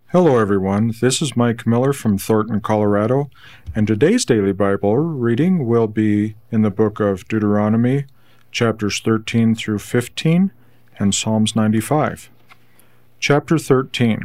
Hello, everyone. This is Mike Miller from Thornton, Colorado, and today's daily Bible reading will be in the book of Deuteronomy, chapters 13 through 15, and Psalms 95. Chapter 13.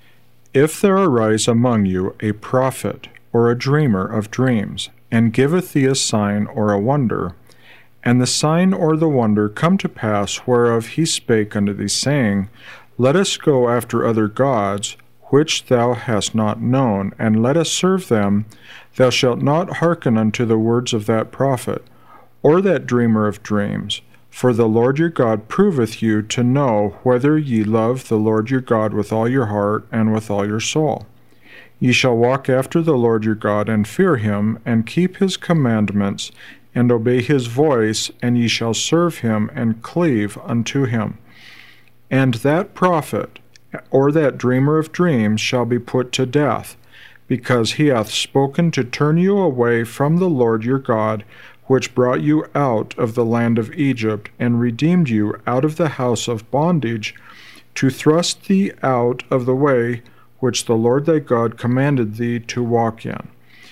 If there arise among you a prophet or a dreamer of dreams, and giveth thee a sign or a wonder, and the sign or the wonder come to pass whereof he spake unto thee, saying, Let us go after other gods, which thou hast not known, and let us serve them, thou shalt not hearken unto the words of that prophet, or that dreamer of dreams. For the Lord your God proveth you to know whether ye love the Lord your God with all your heart and with all your soul. Ye shall walk after the Lord your God, and fear him, and keep his commandments, and obey his voice, and ye shall serve him, and cleave unto him. And that prophet, or that dreamer of dreams, shall be put to death, because he hath spoken to turn you away from the Lord your God, which brought you out of the land of Egypt, and redeemed you out of the house of bondage, to thrust thee out of the way which the Lord thy God commanded thee to walk in.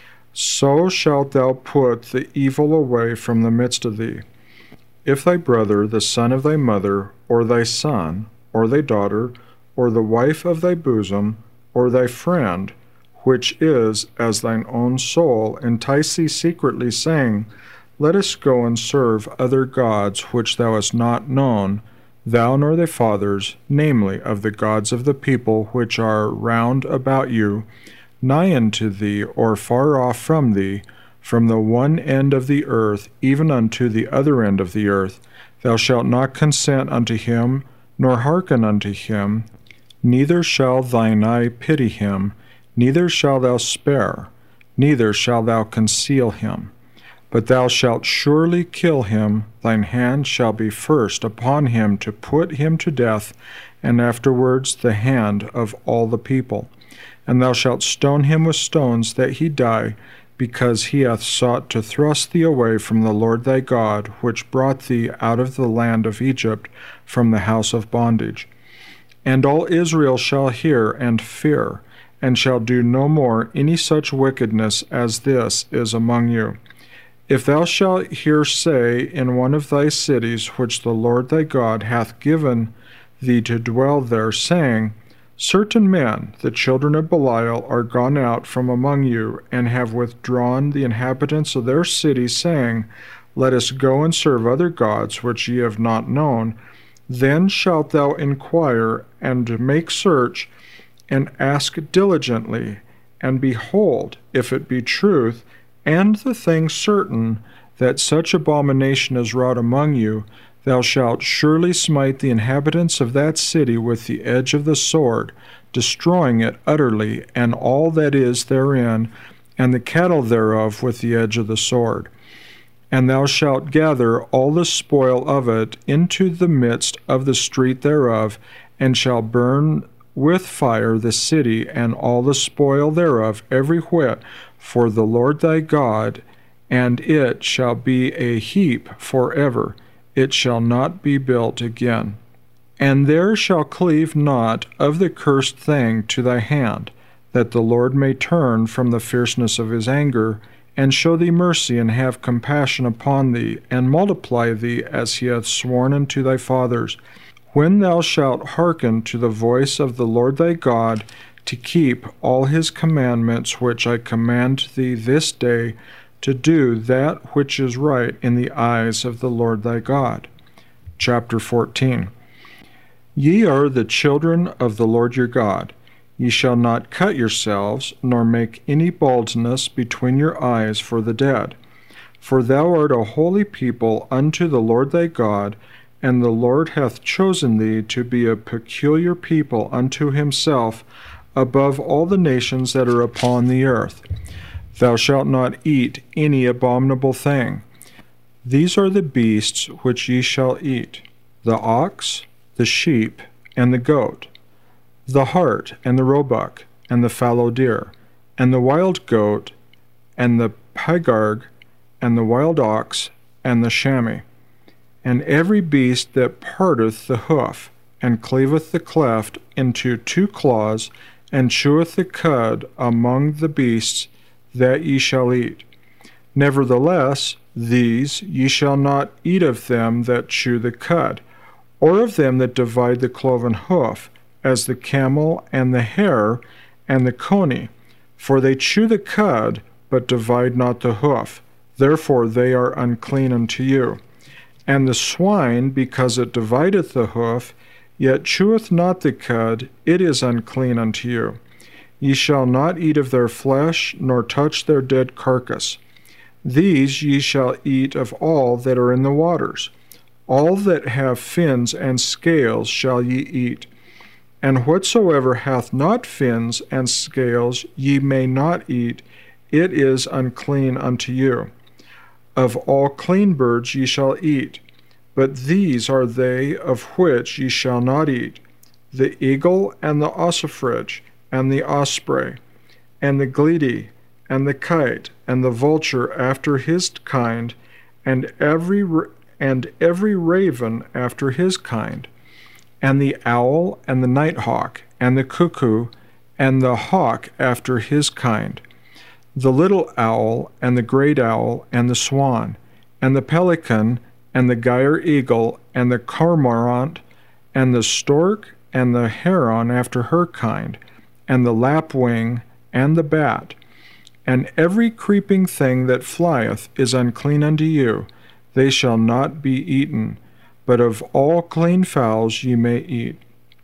So shalt thou put the evil away from the midst of thee. If thy brother, the son of thy mother, or thy son, or thy daughter, or the wife of thy bosom, or thy friend, which is as thine own soul, entice thee secretly, saying, Let us go and serve other gods which thou hast not known, thou nor thy fathers, namely, of the gods of the people which are round about you, nigh unto thee, or far off from thee, from the one end of the earth even unto the other end of the earth, thou shalt not consent unto him, nor hearken unto him, neither shall thine eye pity him, neither shalt thou spare, neither shalt thou conceal him. But thou shalt surely kill him, thine hand shall be first upon him to put him to death, and afterwards the hand of all the people. And thou shalt stone him with stones that he die, because he hath sought to thrust thee away from the Lord thy God, which brought thee out of the land of Egypt, from the house of bondage. And all Israel shall hear and fear, and shall do no more any such wickedness as this is among you. If thou shalt hear say in one of thy cities which the Lord thy God hath given thee to dwell there, saying, Certain men, the children of Belial, are gone out from among you, and have withdrawn the inhabitants of their city, saying, Let us go and serve other gods which ye have not known, then shalt thou inquire, and make search, and ask diligently, and behold, if it be truth, and the thing certain, that such abomination is wrought among you, thou shalt surely smite the inhabitants of that city with the edge of the sword, destroying it utterly, and all that is therein, and the cattle thereof with the edge of the sword. And thou shalt gather all the spoil of it into the midst of the street thereof, and shalt burn with fire the city and all the spoil thereof, every whit, for the Lord thy God, and it shall be a heap forever. It shall not be built again. And there shall cleave naught of the cursed thing to thy hand, that the Lord may turn from the fierceness of his anger, and show thee mercy, and have compassion upon thee, and multiply thee as he hath sworn unto thy fathers, when thou shalt hearken to the voice of the Lord thy God, to keep all his commandments which I command thee this day, to do that which is right in the eyes of the Lord thy God. Chapter 14. Ye are the children of the Lord your God. Ye shall not cut yourselves, nor make any baldness between your eyes for the dead. For thou art a holy people unto the Lord thy God, and the Lord hath chosen thee to be a peculiar people unto himself, above all the nations that are upon the earth. Thou shalt not eat any abominable thing. These are the beasts which ye shall eat, the ox, the sheep, and the goat, the hart, and the roebuck, and the fallow deer, and the wild goat, and the pygarg, and the wild ox, and the chamois, and every beast that parteth the hoof, and cleaveth the cleft into two claws, and cheweth the cud among the beasts that ye shall eat. Nevertheless, these ye shall not eat of them that chew the cud, or of them that divide the cloven hoof, as the camel and the hare and the coney. For they chew the cud, but divide not the hoof. Therefore they are unclean unto you. And the swine, because it divideth the hoof, yet cheweth not the cud, it is unclean unto you. Ye shall not eat of their flesh, nor touch their dead carcass. These ye shall eat of all that are in the waters. All that have fins and scales shall ye eat. And whatsoever hath not fins and scales ye may not eat, it is unclean unto you. Of all clean birds ye shall eat, but these are they of which ye shall not eat: the eagle, and the ossifrage, and the osprey, and the gledy, and the kite, and the vulture after his kind, and every raven after his kind, and the owl, and the nighthawk, and the cuckoo, and the hawk after his kind, the little owl, and the great owl, and the swan, and the pelican, and the gyre eagle, and the cormorant, and the stork, and the heron after her kind, and the lapwing, and the bat. And every creeping thing that flieth is unclean unto you, they shall not be eaten, but of all clean fowls ye may eat.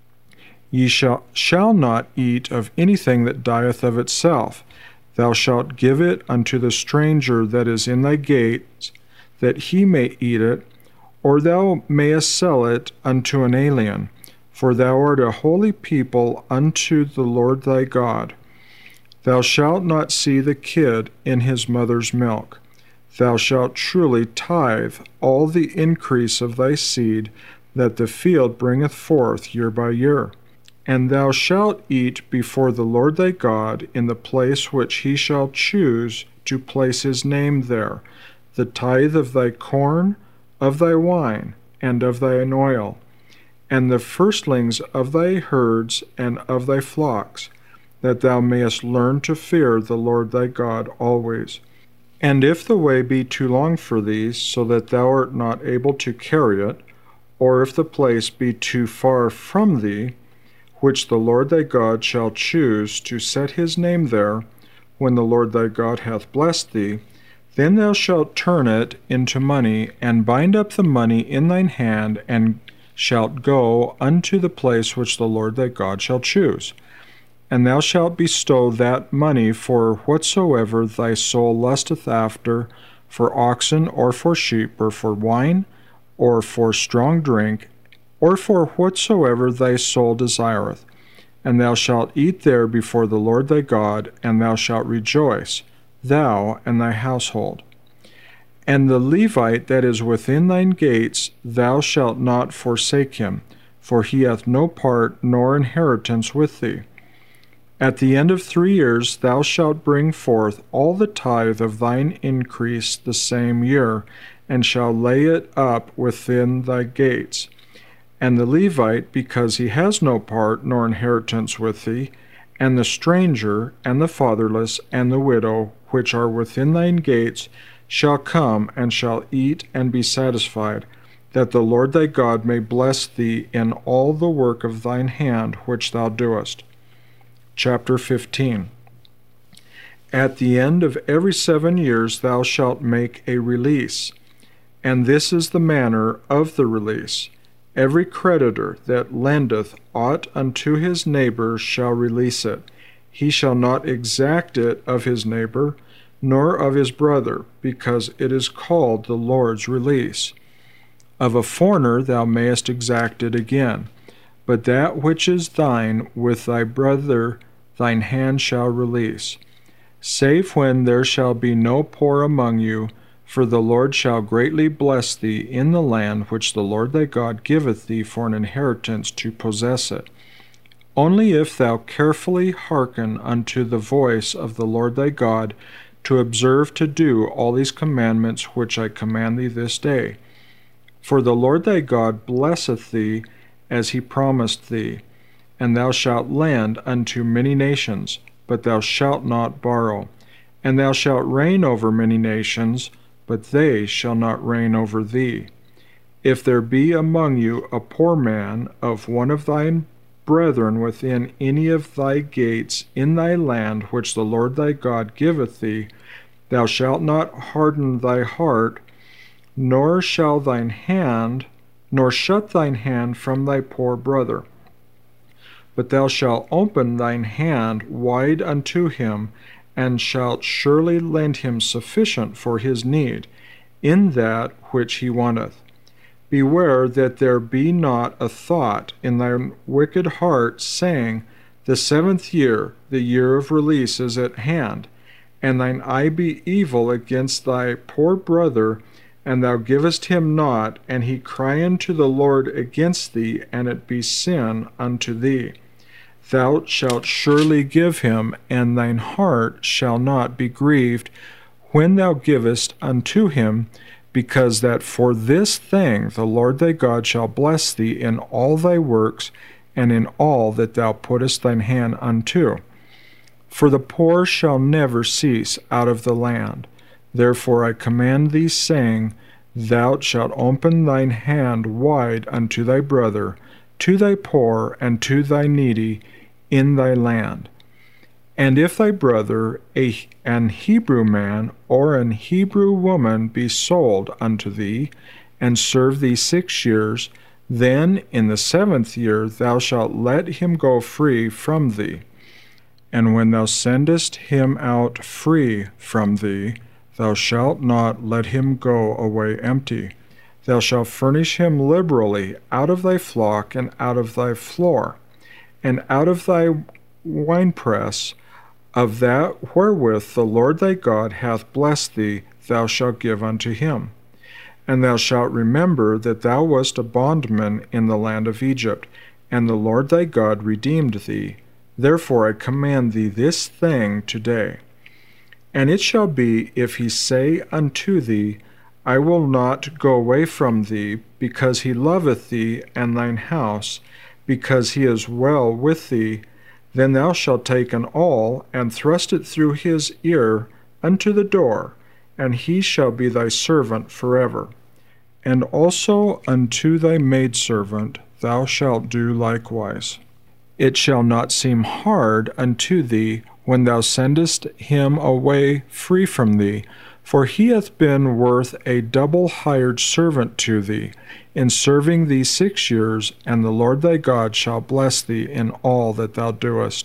Ye shall not eat of anything that dieth of itself. Thou shalt give it unto the stranger that is in thy gates, that he may eat it, or thou mayest sell it unto an alien, for thou art a holy people unto the Lord thy God. Thou shalt not see the kid in his mother's milk. Thou shalt truly tithe all the increase of thy seed that the field bringeth forth year by year. And thou shalt eat before the Lord thy God in the place which he shall choose to place his name there, the tithe of thy corn, of thy wine, and of thine oil, and the firstlings of thy herds and of thy flocks, that thou mayest learn to fear the Lord thy God always. And if the way be too long for thee, so that thou art not able to carry it, or if the place be too far from thee, which the Lord thy God shall choose to set his name there, when the Lord thy God hath blessed thee, then thou shalt turn it into money, and bind up the money in thine hand, and shalt go unto the place which the Lord thy God shall choose. And thou shalt bestow that money for whatsoever thy soul lusteth after, for oxen, or for sheep, or for wine, or for strong drink, or for whatsoever thy soul desireth. And thou shalt eat there before the Lord thy God, and thou shalt rejoice, thou and thy household. And the Levite that is within thine gates, thou shalt not forsake him, for he hath no part nor inheritance with thee. At the end of 3 years thou shalt bring forth all the tithe of thine increase the same year, and shall lay it up within thy gates. And the Levite, because he has no part nor inheritance with thee, and the stranger, and the fatherless, and the widow, which are within thine gates, shall come, and shall eat and be satisfied, that the Lord thy God may bless thee in all the work of thine hand which thou doest. Chapter 15. At the end of every 7 years thou shalt make a release, and this is the manner of the release. Every creditor that lendeth aught unto his neighbor shall release it. He shall not exact it of his neighbor, nor of his brother, because it is called the Lord's release. Of a foreigner thou mayest exact it again, but that which is thine with thy brother thine hand shall release, save when there shall be no poor among you, for the Lord shall greatly bless thee in the land which the Lord thy God giveth thee for an inheritance to possess it. Only if thou carefully hearken unto the voice of the Lord thy God, to observe to do all these commandments which I command thee this day. For the Lord thy God blesseth thee as he promised thee, and thou shalt lend unto many nations, but thou shalt not borrow. And thou shalt reign over many nations, but they shall not reign over thee. If there be among you a poor man of one of thine brethren within any of thy gates in thy land which the Lord thy God giveth thee, thou shalt not harden thy heart, nor shut thine hand from thy poor brother. But thou shalt open thine hand wide unto him, and shalt surely lend him sufficient for his need, in that which he wanteth. Beware that there be not a thought in thy wicked heart, saying, The 7th year, the year of release, is at hand, and thine eye be evil against thy poor brother, and thou givest him not, and he cry unto the Lord against thee, and it be sin unto thee. Thou shalt surely give him, and thine heart shall not be grieved when thou givest unto him, because that for this thing the Lord thy God shall bless thee in all thy works, and in all that thou puttest thine hand unto. For the poor shall never cease out of the land. Therefore I command thee, saying, Thou shalt open thine hand wide unto thy brother, to thy poor, and to thy needy in thy land. And if thy brother, an Hebrew man or an Hebrew woman, be sold unto thee, and serve thee 6 years, then in the 7th year thou shalt let him go free from thee. And when thou sendest him out free from thee, thou shalt not let him go away empty. Thou shalt furnish him liberally out of thy flock and out of thy floor, and out of thy winepress, of that wherewith the Lord thy God hath blessed thee, thou shalt give unto him. And thou shalt remember that thou wast a bondman in the land of Egypt, and the Lord thy God redeemed thee. Therefore I command thee this thing today. And it shall be, if he say unto thee, I will not go away from thee, because he loveth thee and thine house, because he is well with thee, then thou shalt take an awl, and thrust it through his ear unto the door, and he shall be thy servant forever. And also unto thy maidservant thou shalt do likewise. It shall not seem hard unto thee when thou sendest him away free from thee, for he hath been worth a double hired servant to thee, in serving thee 6 years, and the Lord thy God shall bless thee in all that thou doest.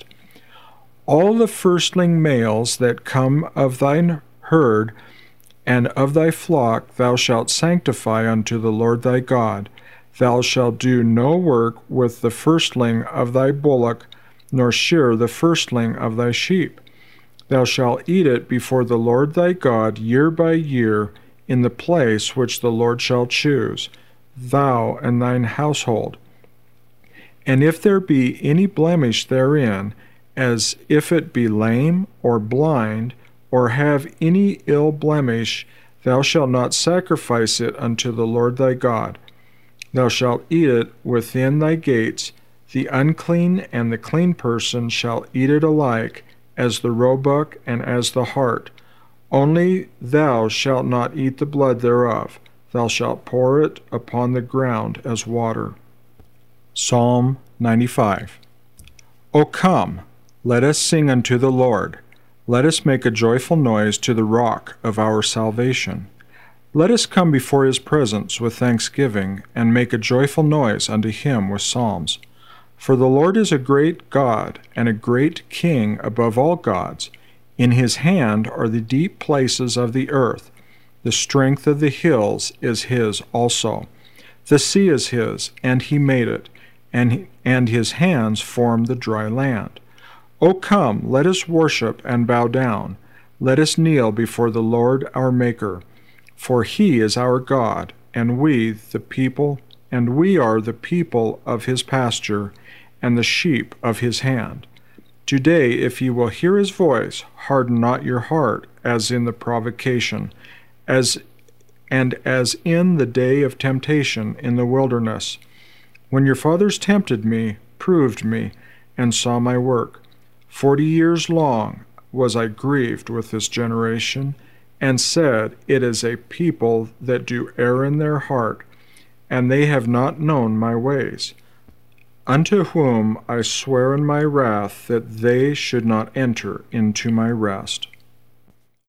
All the firstling males that come of thine herd and of thy flock thou shalt sanctify unto the Lord thy God. Thou shalt do no work with the firstling of thy bullock, nor shear the firstling of thy sheep. Thou shalt eat it before the Lord thy God year by year, in the place which the Lord shall choose, thou and thine household. And if there be any blemish therein, as if it be lame or blind, or have any ill blemish, thou shalt not sacrifice it unto the Lord thy God. Thou shalt eat it within thy gates. The unclean and the clean person shall eat it alike, as the roebuck and as the hart. Only thou shalt not eat the blood thereof. Thou shalt pour it upon the ground as water. Psalm 95. O come, let us sing unto the Lord. Let us make a joyful noise to the rock of our salvation. Let us come before his presence with thanksgiving, and make a joyful noise unto him with psalms. For the Lord is a great God, and a great King above all gods. In his hand are the deep places of the earth. The strength of the hills is his also. The sea is his, and he made it, and his hands formed the dry land. O come, let us worship and bow down. Let us kneel before the Lord our Maker. For he is our God, and we are the people of his pasture, and the sheep of his hand. Today, if ye will hear his voice, harden not your heart, as in the provocation, as in the day of temptation in the wilderness, when your fathers tempted me, proved me, and saw my work. 40 years long was I grieved with this generation, and said, It is a people that do err in their heart, and they have not known my ways, unto whom I swear in my wrath that they should not enter into my rest.